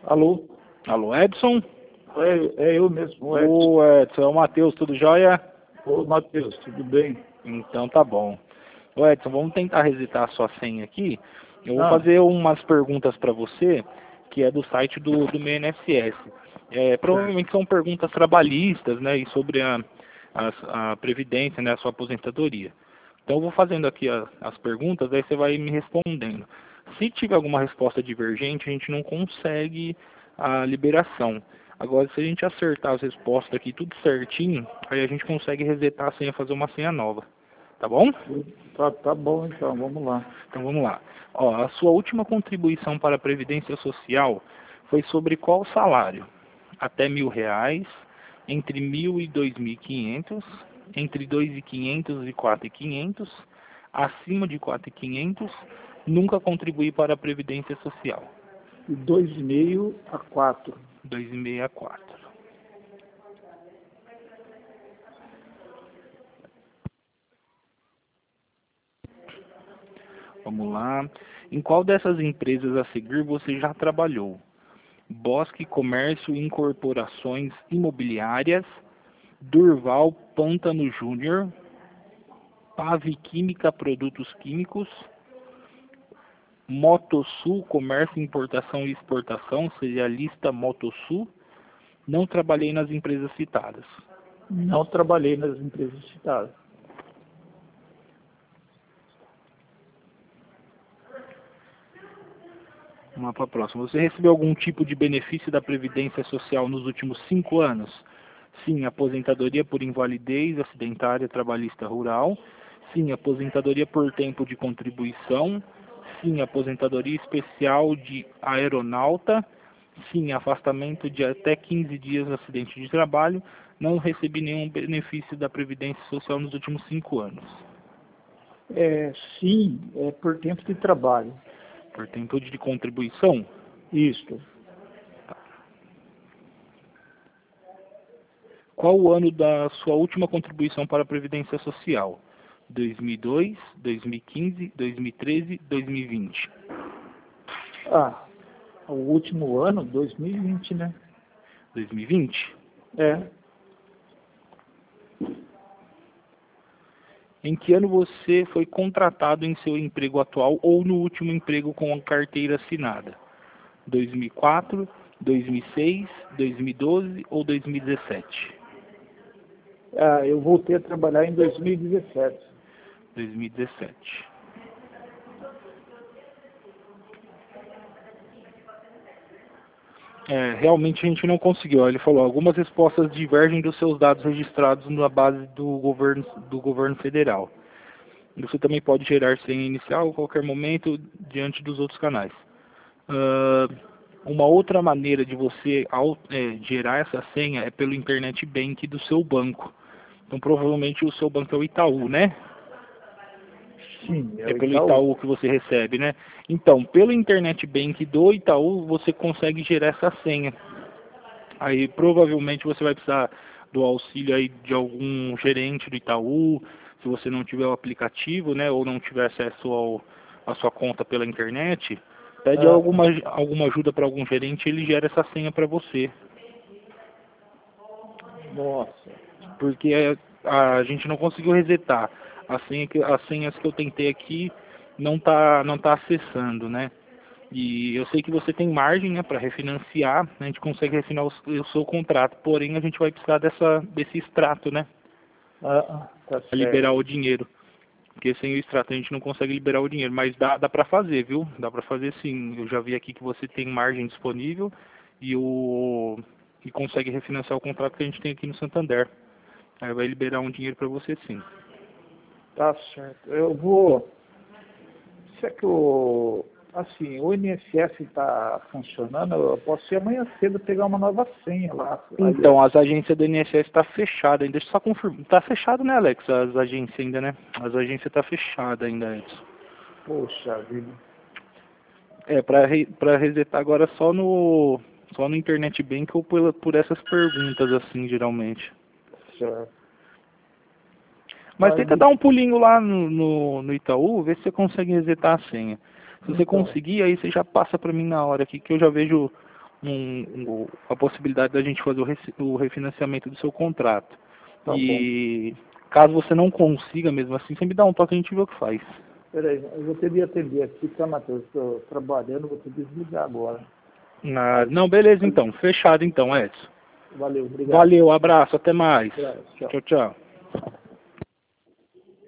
Alô? Alô, Edson? É eu mesmo, Edson. Ô, Edson, é o Matheus, tudo jóia? Ô, Matheus, tudo bem? Então tá bom. Ô, Edson, vamos tentar resetar a sua senha aqui. Eu vou Ah, fazer umas perguntas para você, que é do site do meu INSS. Provavelmente são perguntas trabalhistas, né, e sobre a Previdência, né, a sua aposentadoria. Então eu vou fazendo aqui as perguntas, aí você vai me respondendo. Se tiver alguma resposta divergente, a gente não consegue a liberação. Agora, se a gente acertar as respostas aqui tudo certinho, aí a gente consegue resetar a senha, fazer uma senha nova. Tá bom? tá bom então, vamos lá. Então vamos lá. Ó, a sua última contribuição para a Previdência Social foi sobre qual salário? Até R$ 1.000, entre 1.000 e 2.500, entre 2.500 e 4.500, acima de 4.500, nunca contribuí para a Previdência Social. De 2,5 a 4. 2,5 a 4. Vamos lá. Em qual dessas empresas a seguir você já trabalhou? Bosque Comércio e Incorporações Imobiliárias, Durval Pântano Júnior, Pave Química Produtos Químicos, Motosul Comércio, Importação e Exportação, Cerealista Motosul. Não trabalhei nas empresas citadas. Não trabalhei nas empresas citadas. Vamos lá para a próxima. Você recebeu algum tipo de benefício da Previdência Social nos últimos 5 anos? Sim, aposentadoria por invalidez acidentária trabalhista rural. Sim, aposentadoria por tempo de contribuição. Sim, aposentadoria especial de aeronauta. Sim, afastamento de até 15 dias no acidente de trabalho. Não recebi nenhum benefício da Previdência Social nos últimos 5 anos. Sim, é por tempo de trabalho. Por tempo de contribuição? Isto. Qual o ano da sua última contribuição para a Previdência Social? 2002, 2015, 2013, 2020. O último ano, 2020, né? 2020? É. Em que ano você foi contratado em seu emprego atual ou no último emprego com a carteira assinada? 2004, 2006, 2012 ou 2017? Eu voltei a trabalhar em 2017. 2017. Realmente a gente não conseguiu. Ele falou, algumas respostas divergem dos seus dados registrados na base do governo federal. Você também pode gerar senha inicial a qualquer momento diante dos outros canais. Uma outra maneira de você gerar essa senha é pelo Internet Bank do seu banco. Então provavelmente o seu banco é o Itaú, né? Sim, É pelo Itaú que você recebe, né? Então, pelo Internet Bank do Itaú, você consegue gerar essa senha. Aí, provavelmente, você vai precisar do auxílio aí de algum gerente do Itaú, se você não tiver o aplicativo, né? Ou não tiver acesso à sua conta pela internet, pede alguma ajuda para algum gerente, ele gera essa senha para você. Nossa. Porque a gente não conseguiu resetar. As senhas que eu tentei aqui não tá acessando, né? E eu sei que você tem margem, né, para refinanciar, a gente consegue refinar o seu contrato, porém a gente vai precisar desse extrato, né? Tá Para certo. liberar o dinheiro. Porque sem o extrato a gente não consegue liberar o dinheiro, mas dá para fazer, viu? Dá para fazer sim. Eu já vi aqui que você tem margem disponível e consegue refinanciar o contrato que a gente tem aqui no Santander. Aí vai liberar um dinheiro para você sim. Tá certo. Eu vou... Se é que o INSS está funcionando, eu posso ir amanhã cedo pegar uma nova senha lá. Então, as agências do INSS estão fechadas ainda. Deixa eu só confirmar. Está fechado, né, Alex? As agências ainda, né? As agências estão fechadas ainda, Edson. Poxa vida. Para resetar agora só no Internet Bank ou por essas perguntas, assim, geralmente. Certo. Mas tenta dar um pulinho lá no Itaú, ver se você consegue resetar a senha. Se você conseguir, aí você já passa para mim na hora aqui, que eu já vejo a possibilidade da gente fazer o refinanciamento do seu contrato. Tá E caso você não consiga mesmo assim, você me dá um toque e a gente vê o que faz. Peraí, eu vou ter de atender aqui, tá, Matheus? Estou trabalhando, vou ter de desligar agora. Não, beleza então. Fechado então, Edson. Valeu, obrigado. Valeu, abraço, até mais. Tchau. Tchau, tchau.